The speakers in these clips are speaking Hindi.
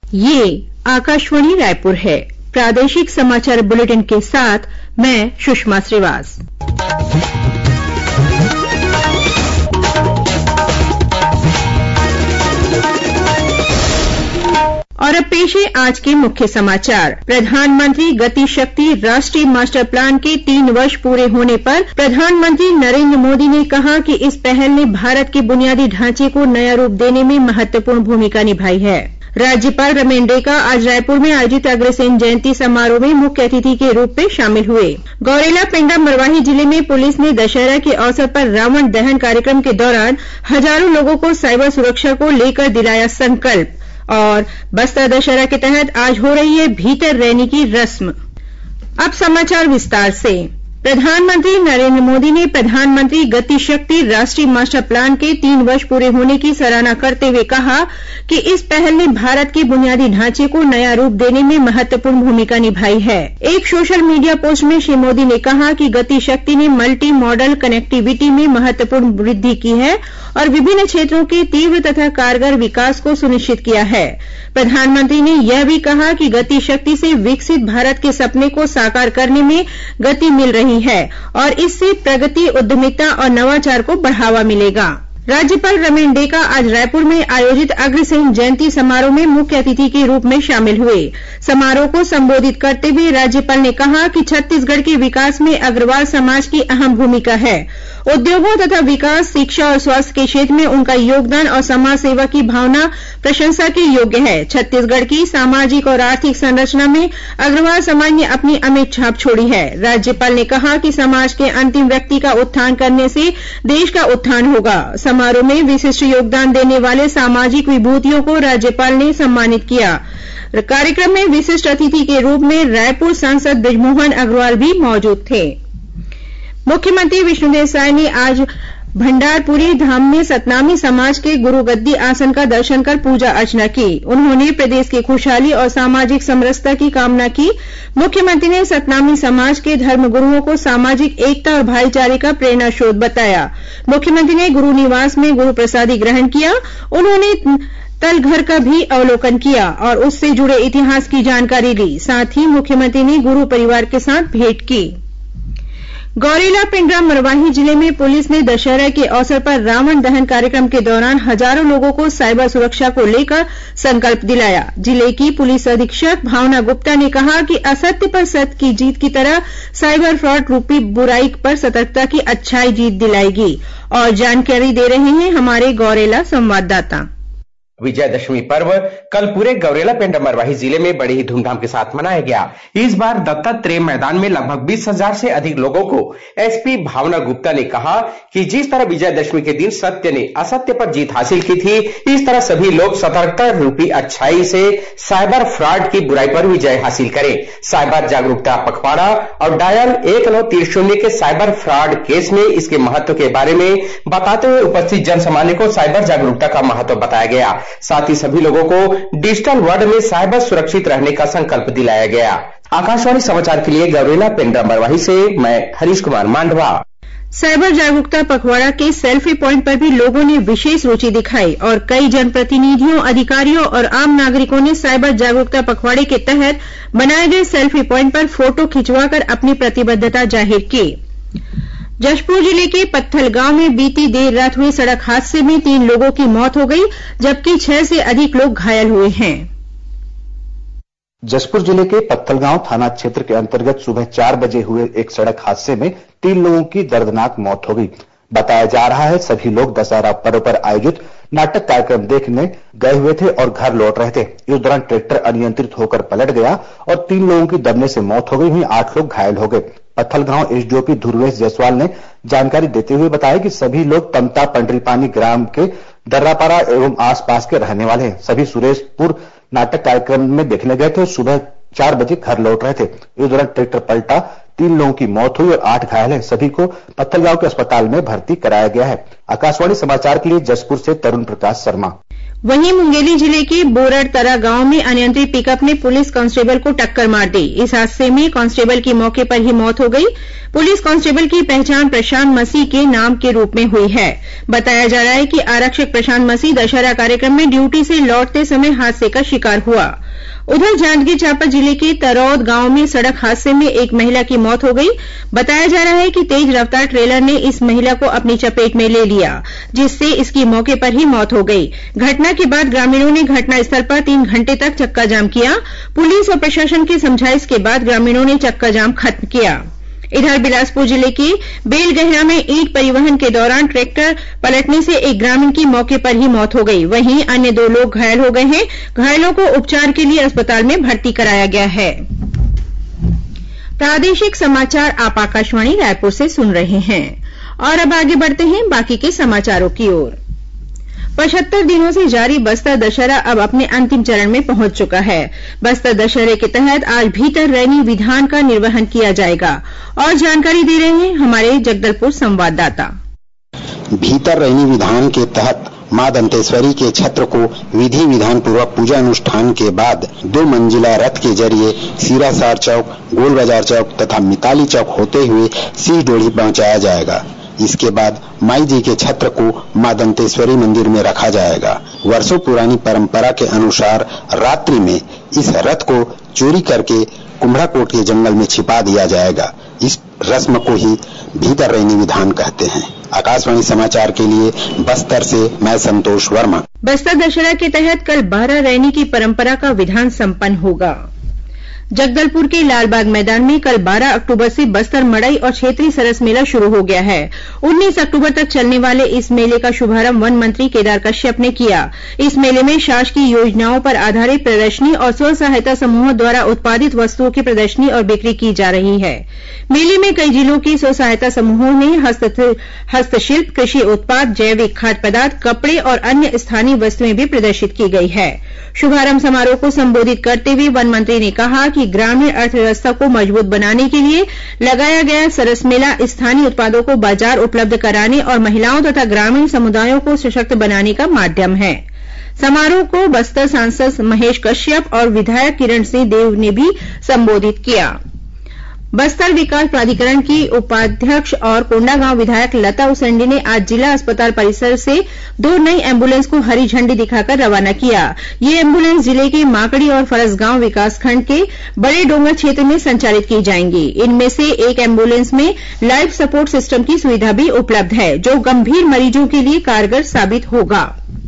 ये आकाशवाणी रायपुर है। प्रादेशिक समाचार बुलेटिन के साथ मैं सुषमा श्रीवास। और अब पेश है आज के मुख्य समाचार। प्रधानमंत्री गति शक्ति राष्ट्रीय मास्टर प्लान के 3 वर्ष पूरे होने पर प्रधानमंत्री नरेंद्र मोदी ने कहा कि इस पहल ने भारत के बुनियादी ढांचे को नया रूप देने में महत्वपूर्ण भूमिका निभाई है। राज्यपाल रमेन डेका आज रायपुर में आयोजित अग्रसेन जयंती समारोह में मुख्य अतिथि के रूप में शामिल हुए। गौरेला पेंड्रा मरवाही जिले में पुलिस ने दशहरा के अवसर पर रावण दहन कार्यक्रम के दौरान हजारों लोगों को साइबर सुरक्षा को लेकर दिलाया संकल्प। और बस्तर दशहरा के तहत आज हो रही है भीतर रैनी की रस्म। अब समाचार विस्तार से। प्रधानमंत्री नरेंद्र मोदी ने प्रधानमंत्री गति शक्ति राष्ट्रीय मास्टर प्लान के 3 वर्ष पूरे होने की सराहना करते हुए कहा कि इस पहल ने भारत के बुनियादी ढांचे को नया रूप देने में महत्वपूर्ण भूमिका निभाई है। एक सोशल मीडिया पोस्ट में श्री मोदी ने कहा कि गति शक्ति ने मल्टी मॉडल कनेक्टिविटी में महत्वपूर्ण वृद्धि की है और विभिन्न क्षेत्रों के तीव्र तथा कारगर विकास को सुनिश्चित किया है। प्रधानमंत्री ने यह भी कहा कि गति शक्ति से विकसित भारत के सपने को साकार करने में गति मिल रही है और इससे प्रगति, उद्यमिता और नवाचार को बढ़ावा मिलेगा। राज्यपाल रमेन डेका आज रायपुर में आयोजित अग्रसेन जयंती समारोह में मुख्य अतिथि के रूप में शामिल हुए। समारोह को संबोधित करते हुए राज्यपाल ने कहा कि छत्तीसगढ़ के विकास में अग्रवाल समाज की अहम भूमिका है। उद्योगों तथा विकास, शिक्षा और स्वास्थ्य के क्षेत्र में उनका योगदान और समाज सेवा की भावना प्रशंसा के योग्य है। छत्तीसगढ़ की सामाजिक और आर्थिक संरचना में अग्रवाल समाज ने अपनी अमिट छाप छोड़ी है। राज्यपाल ने कहा कि समाज के अंतिम व्यक्ति का उत्थान करने से देश का उत्थान होगा। समारोह में विशिष्ट योगदान देने वाले सामाजिक विभूतियों को राज्यपाल ने सम्मानित किया। कार्यक्रम में विशिष्ट अतिथि के रूप में रायपुर सांसद बृजमोहन अग्रवाल भी मौजूद थे। मुख्यमंत्री विष्णुदेव साय ने आज भंडारपुरी धाम में सतनामी समाज के गुरु गद्दी आसन का दर्शन कर पूजा अर्चना की। उन्होंने प्रदेश की खुशहाली और सामाजिक समरसता की कामना की। मुख्यमंत्री ने सतनामी समाज के धर्मगुरुओं को सामाजिक एकता और भाईचारे का प्रेरणा स्रोत बताया। मुख्यमंत्री ने गुरु निवास में गुरु प्रसादी ग्रहण किया। उन्होंने तलघर का भी अवलोकन किया और उससे जुड़े इतिहास की जानकारी ली। साथ ही मुख्यमंत्री ने गुरु परिवार के साथ भेंट की। गौरेला पेंड्रा मरवाही जिले में पुलिस ने दशहरा के अवसर पर रावण दहन कार्यक्रम के दौरान हजारों लोगों को साइबर सुरक्षा को लेकर संकल्प दिलाया। जिले की पुलिस अधीक्षक भावना गुप्ता ने कहा कि असत्य पर सत्य की जीत की तरह साइबर फ्रॉड रूपी बुराई पर सतर्कता की अच्छाई जीत दिलाएगी। और जानकारी दे रहे हैं हमारे गौरेला संवाददाता। विजयदशमी पर्व कल पूरे गौरेला पेंड्रा मरवाही जिले में बड़ी ही धूमधाम के साथ मनाया गया। इस बार दत्तात्रेय मैदान में लगभग 20,000 से अधिक लोगों को एसपी भावना गुप्ता ने कहा कि जिस तरह विजयदशमी के दिन सत्य ने असत्य पर जीत हासिल की थी, इस तरह सभी लोग सतर्कता रूपी अच्छाई से साइबर फ्रॉड की बुराई पर विजय हासिल करें। साइबर जागरूकता पखवाड़ा और डायल 1930 के साइबर फ्रॉड केस में इसके महत्व के बारे में बताते हुए उपस्थित जनसामान्य को साइबर जागरूकता का महत्व बताया गया। साथ ही सभी लोगों को डिजिटल वर्ल्ड में साइबर सुरक्षित रहने का संकल्प दिलाया गया। आकाशवाणी समाचार के लिए गौरेला पेंड्रा मरवाही से मैं हरीश कुमार मांडवा। साइबर जागरूकता पखवाड़ा के सेल्फी पॉइंट पर भी लोगों ने विशेष रुचि दिखाई और कई जनप्रतिनिधियों, अधिकारियों और आम नागरिकों ने साइबर जागरूकता पखवाड़े के तहत बनाए गए सेल्फी पॉइंट पर फोटो खिंचवाकर अपनी प्रतिबद्धता जाहिर की। जशपुर जिले के पत्थल गांव में बीती देर रात हुए सड़क हादसे में 3 लोगों की मौत हो गई, जबकि 6 से अधिक लोग घायल हुए हैं। जशपुर जिले के पत्थलगांव थाना क्षेत्र के अंतर्गत सुबह 4 बजे हुए एक सड़क हादसे में 3 लोगों की दर्दनाक मौत हो गई। बताया जा रहा है सभी लोग दशहरा पर्व पर आयोजित नाटक कार्यक्रम देखने गए हुए थे और घर लौट रहे थे। इस दौरान ट्रैक्टर अनियंत्रित होकर पलट गया और 3 लोगों की दबने से मौत हो गई। वहीं 8 लोग घायल हो गए। पत्थलगांव एसडीओपी ध्रुवेश जायसवाल ने जानकारी देते हुए बताया कि सभी लोग तमता पंडरीपानी ग्राम के दर्रापारा एवं आसपास के रहने वाले हैं। सभी सुरेशपुर नाटक कार्यक्रम में देखने गए थे और सुबह 4 बजे घर लौट रहे थे। इस दौरान ट्रैक्टर पलटा, 3 लोगों की मौत हुई और 8 घायल हैं। सभी को पत्थलगांव के अस्पताल में भर्ती कराया गया है। आकाशवाणी समाचार के लिए जशपुर से तरुण प्रकाश शर्मा। वहीं मुंगेली जिले के बोरड़तरा गांव में अनियंत्रित पिकअप ने पुलिस कांस्टेबल को टक्कर मार दी। इस हादसे में कांस्टेबल की मौके पर ही मौत हो गई। पुलिस कांस्टेबल की पहचान प्रशांत मसीह के नाम के रूप में हुई है। बताया जा रहा है कि आरक्षक प्रशांत मसीह दशहरा कार्यक्रम में ड्यूटी से लौटते समय हादसे का शिकार हुआ। उधर जांजगीर चांपा जिले के तरौद गांव में सड़क हादसे में एक महिला की मौत हो गई। बताया जा रहा है कि तेज रफ्तार ट्रेलर ने इस महिला को अपनी चपेट में ले लिया, जिससे इसकी मौके पर ही मौत हो गई। घटना के बाद ग्रामीणों ने घटनास्थल पर 3 घंटे तक चक्का जाम किया। पुलिस और प्रशासन की समझाइश के बाद ग्रामीणों ने चक्का जाम खत्म किया। इधर बिलासपुर जिले के बेलगहरा में ईंट परिवहन के दौरान ट्रैक्टर पलटने से एक ग्रामीण की मौके पर ही मौत हो गई। वहीं अन्य 2 लोग घायल हो गए हैं। घायलों को उपचार के लिए अस्पताल में भर्ती कराया गया है। प्रादेशिक समाचार आप आकाशवाणी रायपुर से सुन रहे हैं। और अब आगे बढ़ते हैं बाकी के समाचारों की ओर। 75 दिनों से जारी बस्तर दशहरा अब अपने अंतिम चरण में पहुंच चुका है। बस्तर दशहरे के तहत आज भीतर रैनी विधान का निर्वहन किया जाएगा। और जानकारी दे रहे हैं हमारे जगदलपुर संवाददाता। भीतर रैनी विधान के तहत मां दंतेश्वरी के छत्र को विधि विधान पूर्वक पूजा अनुष्ठान के बाद 2 मंजिला रथ के जरिए सीरासार चौक, गोल बाजार चौक तथा मिताली चौक होते हुए सीढ़ी पहुंचाया जाएगा। इसके बाद माई जी के छत्र को मां दंतेश्वरी मंदिर में रखा जाएगा। वर्षों पुरानी परंपरा के अनुसार रात्रि में इस रथ को चोरी करके कुम्भड़ाकोट के जंगल में छिपा दिया जाएगा। इस रस्म को ही भीतर रैनी विधान कहते हैं। आकाशवाणी समाचार के लिए बस्तर से मैं संतोष वर्मा। बस्तर दशहरा के तहत कल 12 रैनी की परंपरा का विधान संपन्न होगा। जगदलपुर के लालबाग मैदान में कल 12 अक्टूबर से बस्तर मड़ई और क्षेत्रीय सरस मेला शुरू हो गया है। 19 अक्टूबर तक चलने वाले इस मेले का शुभारंभ वन मंत्री केदार कश्यप ने किया। इस मेले में शासकीय योजनाओं पर आधारित प्रदर्शनी और स्व सहायता समूहों द्वारा उत्पादित वस्तुओं की प्रदर्शनी और बिक्री की जा रही है। मेले में कई जिलों के स्व सहायता समूहों ने हस्तशिल्प, कृषि उत्पाद, जैविक खाद्य पदार्थ, कपड़े और अन्य स्थानीय वस्तुएं भी प्रदर्शित की गई है। शुभारंभ समारोह को संबोधित करते हुए वन मंत्री ने कहा कि ग्रामीण अर्थव्यवस्था को मजबूत बनाने के लिए लगाया गया सरस मेला स्थानीय उत्पादों को बाजार उपलब्ध कराने और महिलाओं तथा ग्रामीण समुदायों को सशक्त बनाने का माध्यम है। समारोह को बस्तर सांसद महेश कश्यप और विधायक किरण सिंह देव ने भी संबोधित किया। बस्तर विकास प्राधिकरण की उपाध्यक्ष और कोंडागांव विधायक लता उसेंडी ने आज जिला अस्पताल परिसर से 2 नई एम्बुलेंस को हरी झंडी दिखाकर रवाना किया। ये एम्बुलेंस जिले के माकड़ी और फरसगांव विकासखंड के बड़े डोंगर क्षेत्र में संचालित की जाएंगी। इनमें से एक एम्बुलेंस में लाइफ सपोर्ट सिस्टम की सुविधा भी उपलब्ध है, जो गंभीर मरीजों के लिए कारगर साबित होगा।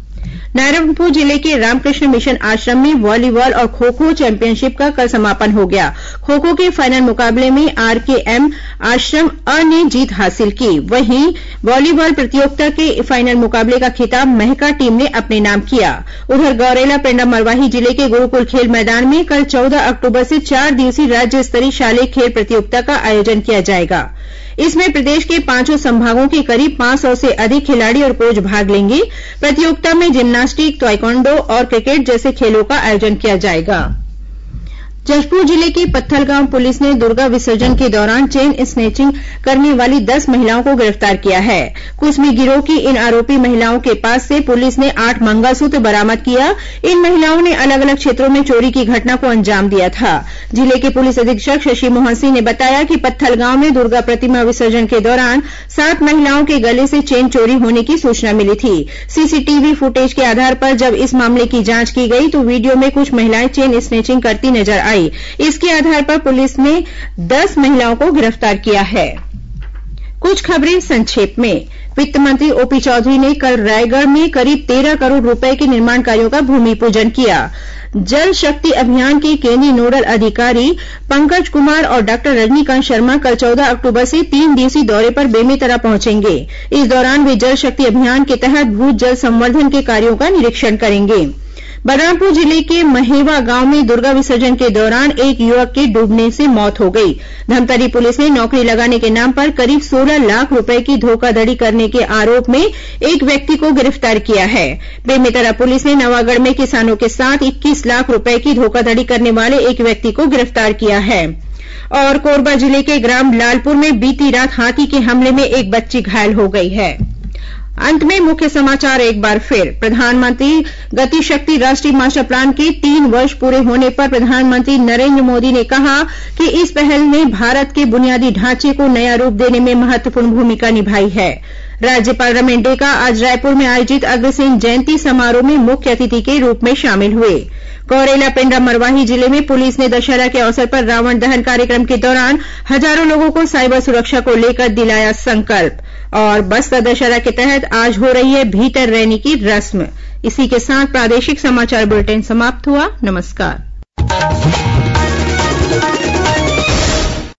नारायणपुर जिले के रामकृष्ण मिशन आश्रम में वॉलीबॉल और खो खो चैंपियनशिप का कल समापन हो गया। खो खो के फाइनल मुकाबले में आरकेएम आश्रम अ ने जीत हासिल की। वहीं वॉलीबॉल प्रतियोगिता के फाइनल मुकाबले का खिताब महका टीम ने अपने नाम किया। उधर गौरेला पेंड्रा मरवाही जिले के गुरुकुल खेल मैदान में कल 14 अक्टूबर से 4 दिवसीय राज्य स्तरीय शालेय खेल प्रतियोगिता का आयोजन किया जाएगा। इसमें प्रदेश के 5 संभागों के करीब 500 से अधिक खिलाड़ी और कोच भाग लेंगे। प्रतियोगिता में जिम्नास्टिक, ताइक्वांडो और क्रिकेट जैसे खेलों का आयोजन किया जाएगा। जशपुर जिले की पत्थलगांव पुलिस ने दुर्गा विसर्जन के दौरान चेन स्नैचिंग करने वाली 10 महिलाओं को गिरफ्तार किया है। कुसमी गिरोह की इन आरोपी महिलाओं के पास से पुलिस ने 8 मंगलसूत्र बरामद किया। इन महिलाओं ने अलग अलग क्षेत्रों में चोरी की घटना को अंजाम दिया था। जिले के पुलिस अधीक्षक शशि मोहन सिंह ने बताया कि पत्थलगांव में दुर्गा प्रतिमा विसर्जन के दौरान 7 महिलाओं के गले से चेन चोरी होने की सूचना मिली थी। सीसीटीवी फुटेज के आधार पर जब इस मामले की जांच की गई तो वीडियो में कुछ महिलाएं चेन स्नैचिंग करती नजर आई। इसके आधार पर पुलिस ने 10 महिलाओं को गिरफ्तार किया है। कुछ खबरें संक्षेप में। वित्त मंत्री ओपी चौधरी ने कल रायगढ़ में करीब 13 करोड़ रुपए के निर्माण कार्यों का भूमि पूजन किया। जल शक्ति अभियान के केंद्रीय नोडल अधिकारी पंकज कुमार और डॉक्टर रजनीकांत शर्मा कल 14 अक्टूबर से 3 दिवसीय दौरे पर बेमेतरा पहुंचेंगे। इस दौरान वे जल शक्ति अभियान के तहत भू जल संवर्धन के कार्यों का निरीक्षण करेंगे। बलरामपुर जिले के महेवा गांव में दुर्गा विसर्जन के दौरान एक युवक की डूबने से मौत हो गई। धमतरी पुलिस ने नौकरी लगाने के नाम पर करीब 16 लाख रुपए की धोखाधड़ी करने के आरोप में एक व्यक्ति को गिरफ्तार किया है। बेमेतरा पुलिस ने नवागढ़ में किसानों के साथ 21 लाख रुपए की धोखाधड़ी करने वाले एक व्यक्ति को गिरफ्तार किया है। और कोरबा जिले के ग्राम लालपुर में बीती रात हाथी के हमले में एक बच्ची घायल हो गई है। अंत में मुख्य समाचार एक बार फिर। प्रधानमंत्री गति शक्ति राष्ट्रीय मास्टर प्लान के 3 वर्ष पूरे होने पर प्रधानमंत्री नरेंद्र मोदी ने कहा कि इस पहल ने भारत के बुनियादी ढांचे को नया रूप देने में महत्वपूर्ण भूमिका निभाई है। राज्यपाल रमेन डेका आज रायपुर में आयोजित अग्रसेन जयंती समारोह में मुख्य अतिथि के रूप में शामिल हुए। गौरेला पेंड्रा मरवाही जिले में पुलिस ने दशहरा के अवसर पर रावण दहन कार्यक्रम के दौरान हजारों लोगों को साइबर सुरक्षा को लेकर दिलाया संकल्प। और बस्तर दशहरा के तहत आज हो रही है भीतर रैनी की रस्म। इसी के साथ प्रादेशिक समाचार बुलेटिन समाप्त हुआ। नमस्कार।